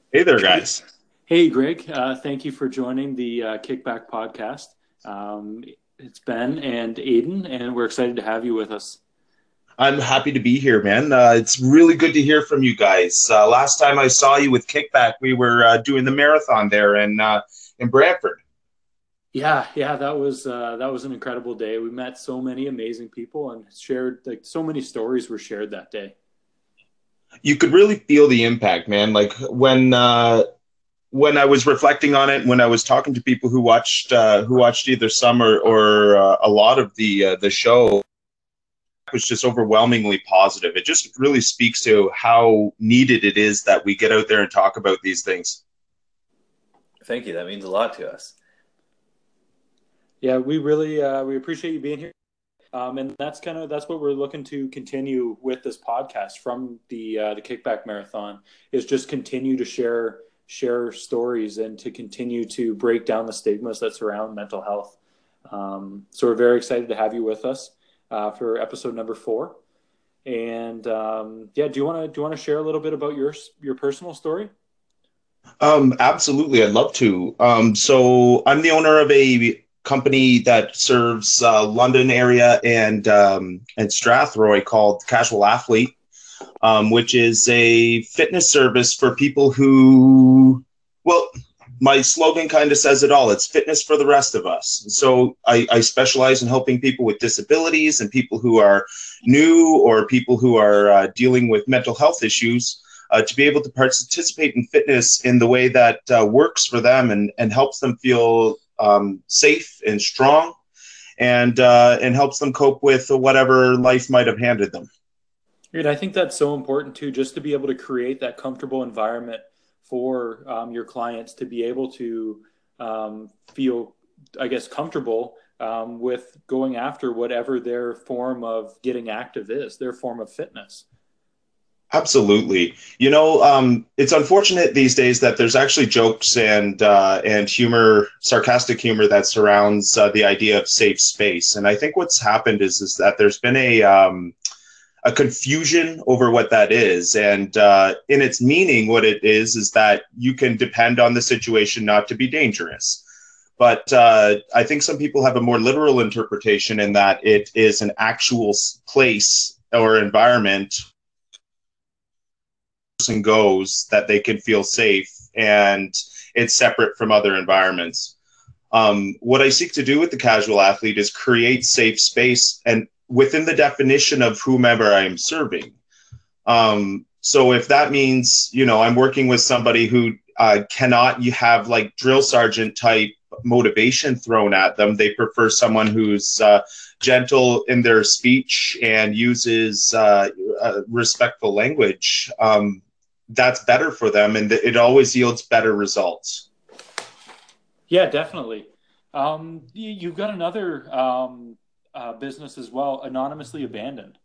Hey there, Hey, guys. hey, Greg. Thank you for joining the Kickback podcast. It's Ben and Aiden, and we're excited to have you with us. I'm happy to be here, man. It's really good to hear from you guys. Last time I saw you with Kickback, we were doing the marathon there in Brantford. Yeah, that was an incredible day. We met so many amazing people and shared like so many stories were shared that day. You could really feel the impact, man. Like when I was reflecting on it, when I was talking to people who watched either some or a lot of the show, it was just overwhelmingly positive. It just really speaks to how needed it is that we get out there and talk about these things. Thank you. That means a lot to us. Yeah, we really we appreciate you being here. And that's what we're looking to continue with this podcast from the Kickback Marathon is just continue to share stories and to continue to break down the stigmas that surround mental health. So we're very excited to have you with us for episode number 4. And yeah, do you want to share a little bit about your personal story? Absolutely, I'd love to. So I'm the owner of a company that serves London area and Strathroy called Casual Athlete, which is a fitness service for people who, well, my slogan kind of says it all. It's fitness for the rest of us. So I specialize in helping people with disabilities and people who are new or people who are dealing with mental health issues to be able to participate in fitness in the way that works for them and helps them feel safe and strong and helps them cope with whatever life might have handed them. And I think that's so important too, just to be able to create that comfortable environment for your clients to be able to feel, I guess, comfortable with going after whatever their form of getting active is, their form of fitness. Absolutely. It's unfortunate these days that there's actually jokes and humor, sarcastic humor that surrounds the idea of safe space. And I think what's happened is that there's been a confusion over what that is. And in its meaning, what it is that you can depend on the situation not to be dangerous. But I think some people have a more literal interpretation in that it is an actual place or environment person goes that they can feel safe and it's separate from other environments. What I seek to do with the casual athlete is create safe space and within the definition of whomever I am serving. So if that means, I'm working with somebody who cannot you have like drill sergeant type motivation thrown at them. They prefer someone who's gentle in their speech and uses respectful language. That's better for them and it always yields better results. Yeah, definitely. You've got another business as well, Anonymously Abandoned.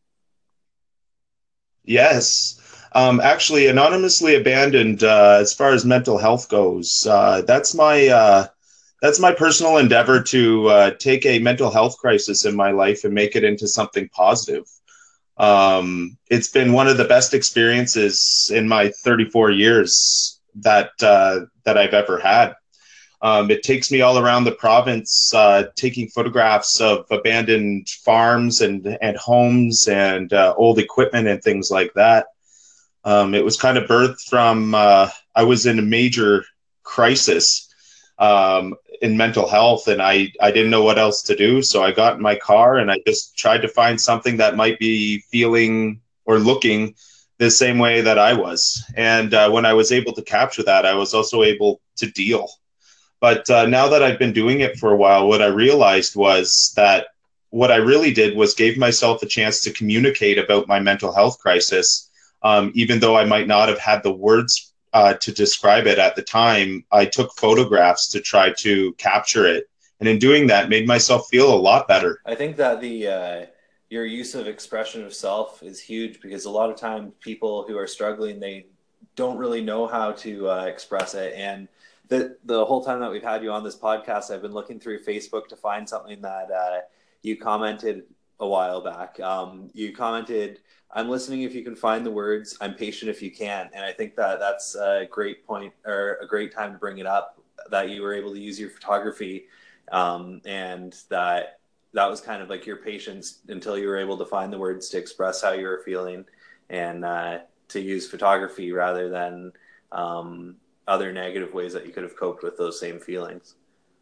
Yes. Actually, anonymously abandoned, as far as mental health goes, that's my personal endeavor to take a mental health crisis in my life and make it into something positive. It's been one of the best experiences in my 34 years that I've ever had. It takes me all around the province, taking photographs of abandoned farms and homes and old equipment and things like that. It was kind of birthed from I was in a major crisis in mental health, and I didn't know what else to do. So I got in my car and I just tried to find something that might be feeling or looking the same way that I was. And when I was able to capture that, I was also able to deal. But now that I've been doing it for a while, what I realized was that what I really did was gave myself a chance to communicate about my mental health crisis. Even though I might not have had the words to describe it at the time, I took photographs to try to capture it. And in doing that, made myself feel a lot better. I think that the your use of expression of self is huge because a lot of times people who are struggling they don't really know how to express it. And the whole time that we've had you on this podcast, I've been looking through Facebook to find something that you commented a while back. You commented, "I'm listening if you can find the words. I'm patient if you can." And I think that that's a great point, or a great time to bring it up, that you were able to use your photography, and that was kind of like your patience until you were able to find the words to express how you were feeling, and to use photography rather than other negative ways that you could have coped with those same feelings.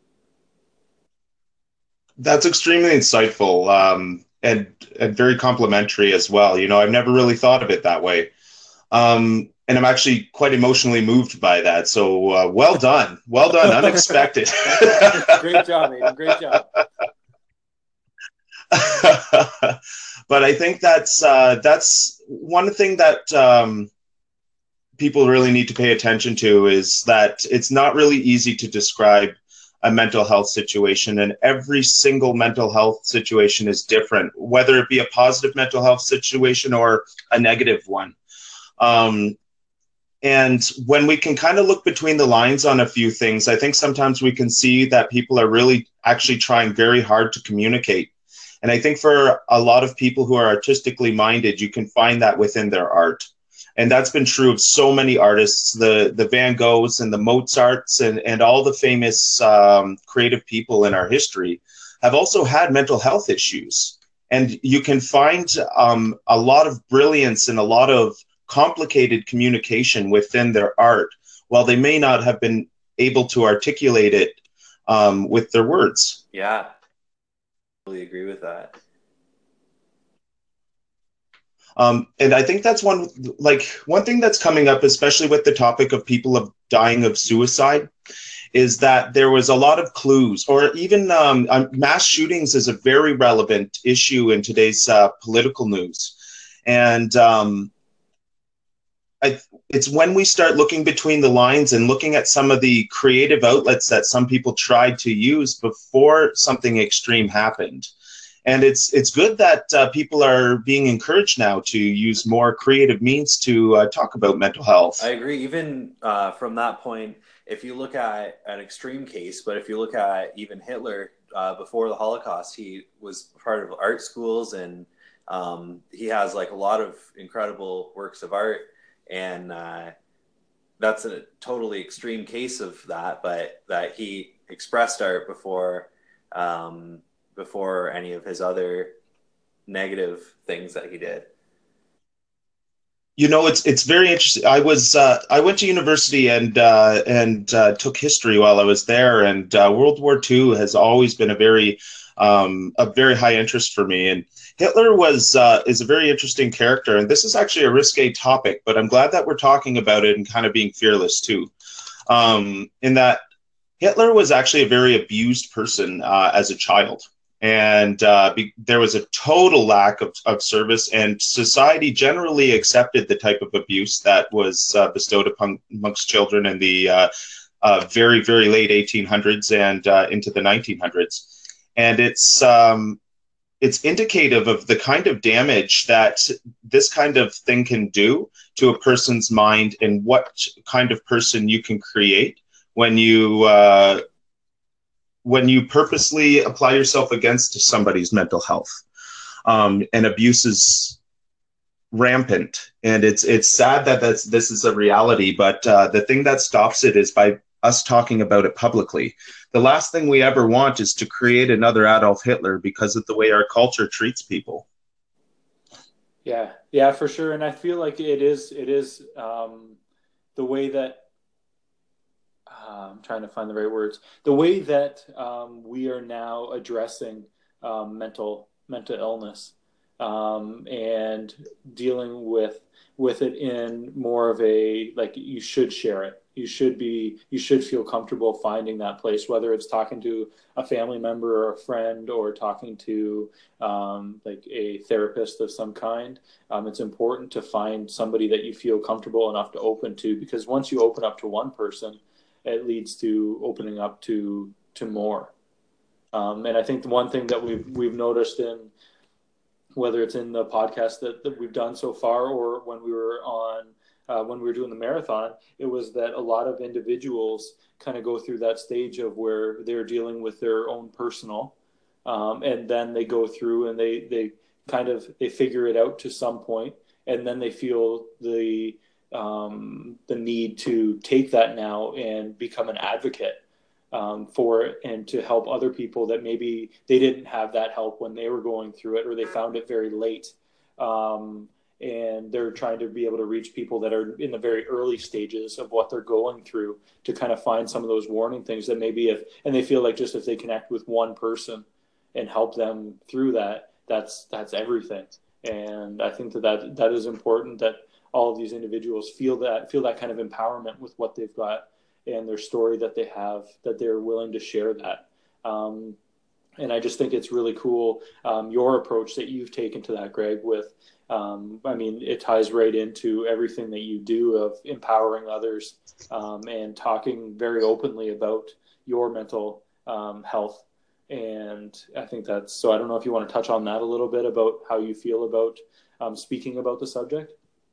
That's extremely insightful, and very complimentary as well. I've never really thought of it that way. And I'm actually quite emotionally moved by that. So well done. Well done. Unexpected. Great job, Aiden. Great job. But I think that's one thing that people really need to pay attention to, is that it's not really easy to describe a mental health situation, and every single mental health situation is different, whether it be a positive mental health situation or a negative one. And when we can kind of look between the lines on a few things, I think sometimes we can see that people are really actually trying very hard to communicate. And I think for a lot of people who are artistically minded, you can find that within their art. And that's been true of so many artists, the Van Goghs and the Mozarts, and all the famous creative people in our history have also had mental health issues. And you can find a lot of brilliance and a lot of complicated communication within their art, while they may not have been able to articulate it with their words. Yeah, I totally agree with that. And I think that's one thing that's coming up, especially with the topic of people dying of suicide, is that there was a lot of clues, or even mass shootings is a very relevant issue in today's political news. And it's when we start looking between the lines and looking at some of the creative outlets that some people tried to use before something extreme happened. And it's good that people are being encouraged now to use more creative means to talk about mental health. I agree. Even from that point, if you look at an extreme case, but if you look at even Hitler before the Holocaust, he was part of art schools, and he has like a lot of incredible works of art. And that's a totally extreme case of that, but that he expressed art before any of his other negative things that he did. It's very interesting. I went to university and took history while I was there, and World War II has always been a very high interest for me. And Hitler is a very interesting character, and this is actually a risque topic, but I'm glad that we're talking about it and kind of being fearless too. In that Hitler was actually a very abused person as a child. And there was a total lack of service, and society generally accepted the type of abuse that was bestowed upon amongst children in the very, very late 1800s and into the 1900s. And it's indicative of the kind of damage that this kind of thing can do to a person's mind, and what kind of person you can create when you purposely apply yourself against somebody's mental health. And abuse is rampant, and it's sad that this is a reality, but the thing that stops it is by us talking about it publicly. The last thing we ever want is to create another Adolf Hitler because of the way our culture treats people. Yeah, for sure. And I feel like it is the way that I'm trying to find the right words. The way that we are now addressing mental illness, and dealing with it in more of a, like, you should share it. You should feel comfortable finding that place, whether it's talking to a family member or a friend, or talking to like a therapist of some kind. It's important to find somebody that you feel comfortable enough to open to, because once you open up to one person, it leads to opening up to more. And I think the one thing that we've noticed, in whether it's in the podcast that we've done so far, or when we were doing the marathon, it was that a lot of individuals kind of go through that stage of where they're dealing with their own personal and then they go through and they figure it out to some point, and then they feel the need to take that now and become an advocate for it, and to help other people that maybe they didn't have that help when they were going through it, or they found it very late. And they're trying to be able to reach people that are in the very early stages of what they're going through, to kind of find some of those warning things that maybe and they feel like just if they connect with one person and help them through that, that's everything. And I think that is important, that all of these individuals feel that kind of empowerment with what they've got and their story that they have, that they're willing to share that. And I just think it's really cool, your approach that you've taken to that, Greg, with, I mean, it ties right into everything that you do of empowering others, and talking very openly about your mental health. And I think so I don't know if you want to touch on that a little bit, about how you feel about speaking about the subject.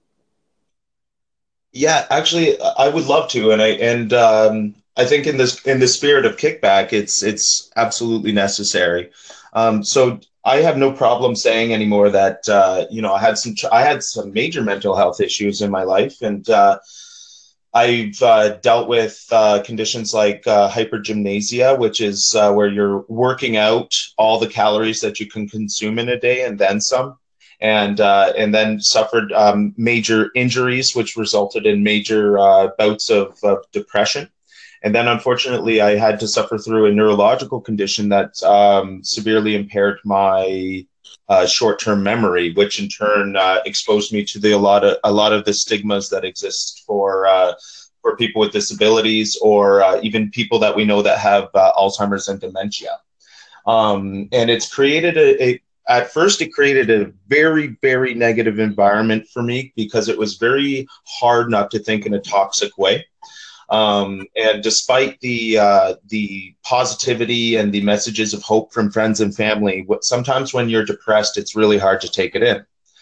Yeah, actually, I would love to, and I think in the spirit of kickback, it's absolutely necessary. So I have no problem saying anymore that I had some major mental health issues in my life, and I've dealt with conditions like hypergymnasia, which is where you're working out all the calories that you can consume in a day and then some, and then suffered major injuries, which resulted in major bouts of depression. And then, unfortunately, I had to suffer through a neurological condition that severely impaired my short-term memory, which in turn exposed me to a lot of the stigmas that exist for people with disabilities, or even people that we know that have Alzheimer's and dementia. And it's created at first it created a very, very negative environment for me, because it was very hard not to think in a toxic way. And despite the positivity and the messages of hope from friends and family, sometimes when you're depressed, it's really hard to take it in.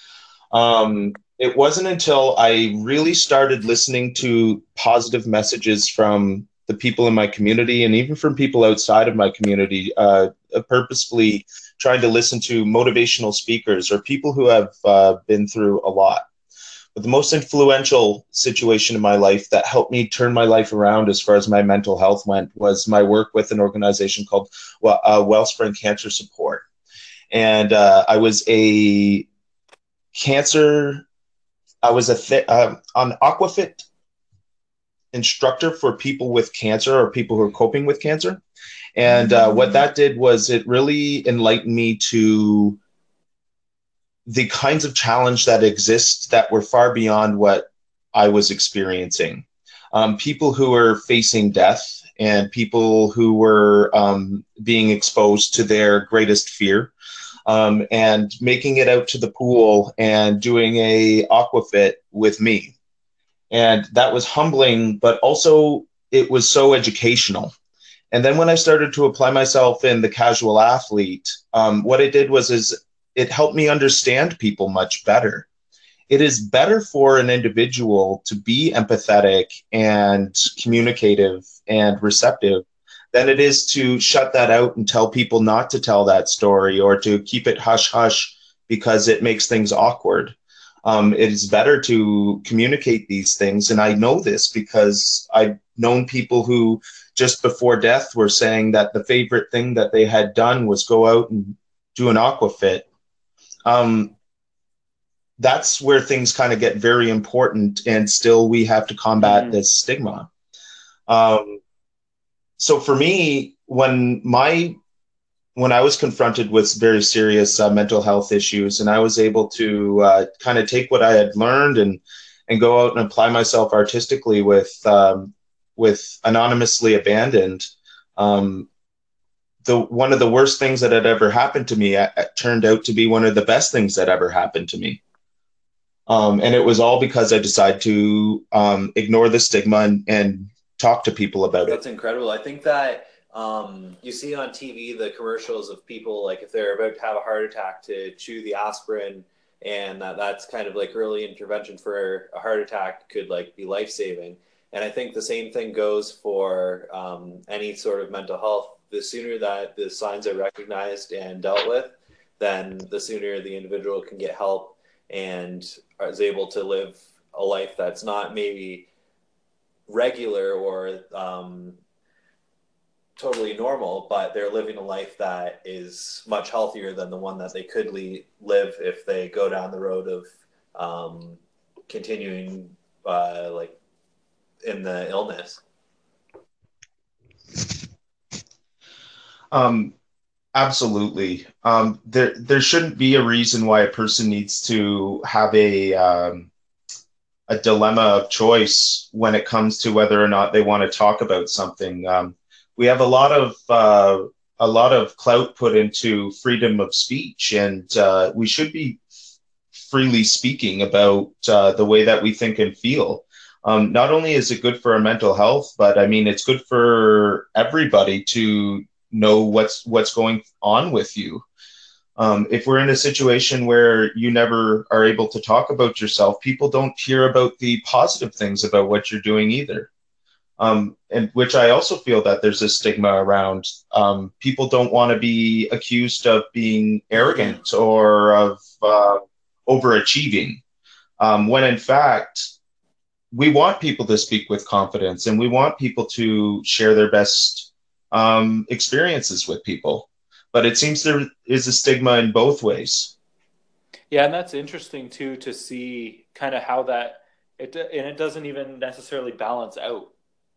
It wasn't until I really started listening to positive messages from the people in my community, and even from people outside of my community, purposefully trying to listen to motivational speakers or people who have been through a lot. But the most influential situation in my life that helped me turn my life around as far as my mental health went was my work with an organization called Wellspring Cancer Support. And I was an Aquafit instructor for people with cancer, or people who are coping with cancer. And what that did was it really enlightened me to the kinds of challenge that exist that were far beyond what I was experiencing. People who were facing death, and people who were being exposed to their greatest fear, and making it out to the pool and doing a aquafit with me. And that was humbling, but also it was so educational. And then when I started to apply myself in the casual athlete, what it did was it helped me understand people much better. It is better for an individual to be empathetic and communicative and receptive than it is to shut that out and tell people not to tell that story, or to keep it hush hush because it makes things awkward. It is better to communicate these things. And I know this because I've known people who just before death were saying that the favorite thing that they had done was go out and do an aquafit. That's where things kind of get very important, and still we have to combat this stigma. So for me, when I was confronted with very serious mental health issues, and I was able to kind of take what I had learned and go out and apply myself artistically with Anonymously Abandoned, one of the worst things that had ever happened to me turned out to be one of the best things that ever happened to me. And it was all because I decided to ignore the stigma and talk to people about it. That's incredible. I think that you see on TV the commercials of people, like if they're about to have a heart attack, to chew the aspirin, and that's kind of like early intervention for a heart attack, could like be life-saving. And I think the same thing goes for any sort of mental health. the sooner that the signs are recognized and dealt with, then the sooner the individual can get help and is able to live a life that's not maybe regular or totally normal, but they're living a life that is much healthier than the one that they could live if they go down the road of continuing like in the illness. Absolutely. There shouldn't be a reason why a person needs to have a dilemma of choice when it comes to whether or not they want to talk about something. We have a lot of clout put into freedom of speech, and we should be freely speaking about the way that we think and feel. Not only is it good for our mental health, but I mean, it's good for everybody to know what's going on with you. If we're in a situation where you never are able to talk about yourself, people don't hear about the positive things about what you're doing either. And which I also feel that there's a stigma around. People don't want to be accused of being arrogant or of overachieving, when in fact, we want people to speak with confidence, and we want people to share their best experiences with people. But it seems there is a stigma in both ways. Yeah, and that's interesting too, to see kind of how that it doesn't even necessarily balance out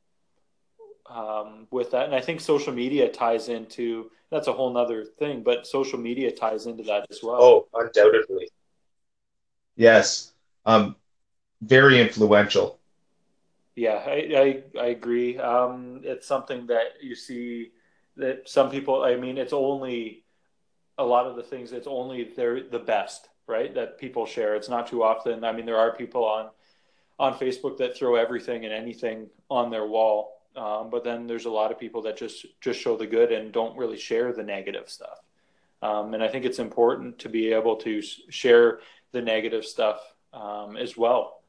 with that. And I think social media ties into, that's a whole nother thing, but social media ties into that as well. Oh, undoubtedly. Yes. Very influential. Yeah, I agree. It's something that you see that some people, I mean, it's only a lot of the things, it's only they're the best, right? That people share. It's not too often. I mean, there are people on Facebook that throw everything and anything on their wall. But then there's a lot of people that just show the good and don't really share the negative stuff. And I think it's important to be able to share the negative stuff as well.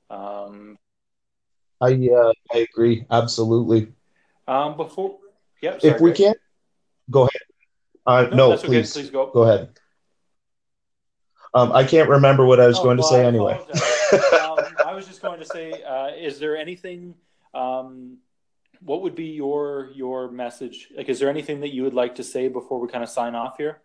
I agree. Absolutely. Sorry, if we can't, go ahead. No, that's okay. please go. Go ahead. I can't remember what I was going to say anyway. I was just going to say, is there anything, what would be your message? Like, is there anything that you would like to say before we kind of sign off here?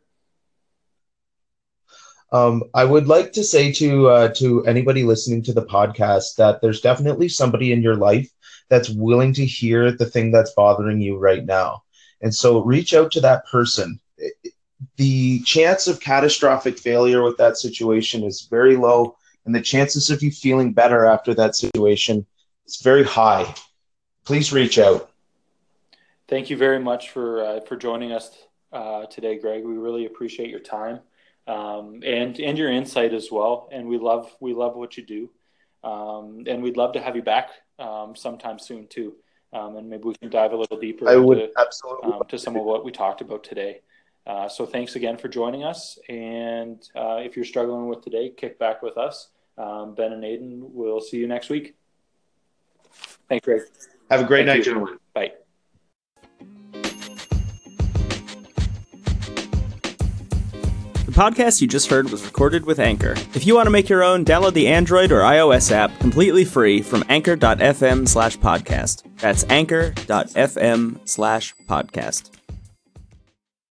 I would like to say to anybody listening to the podcast that there's definitely somebody in your life that's willing to hear the thing that's bothering you right now. And so reach out to that person. The chance of catastrophic failure with that situation is very low, and the chances of you feeling better after that situation is very high. Please reach out. Thank you very much for joining us today, Greg. We really appreciate your time. And your insight as well. And we love what you do. And we'd love to have you back sometime soon too. And maybe we can dive a little deeper to some of what we talked about today. So thanks again for joining us. And if you're struggling with today, kick back with us. Ben and Aidan, we'll see you next week. Thanks, Greg. Have a great night, gentlemen. Bye. The podcast you just heard was recorded with Anchor. If you want to make your own, download the Android or iOS app completely free from anchor.fm/podcast. That's anchor.fm/podcast.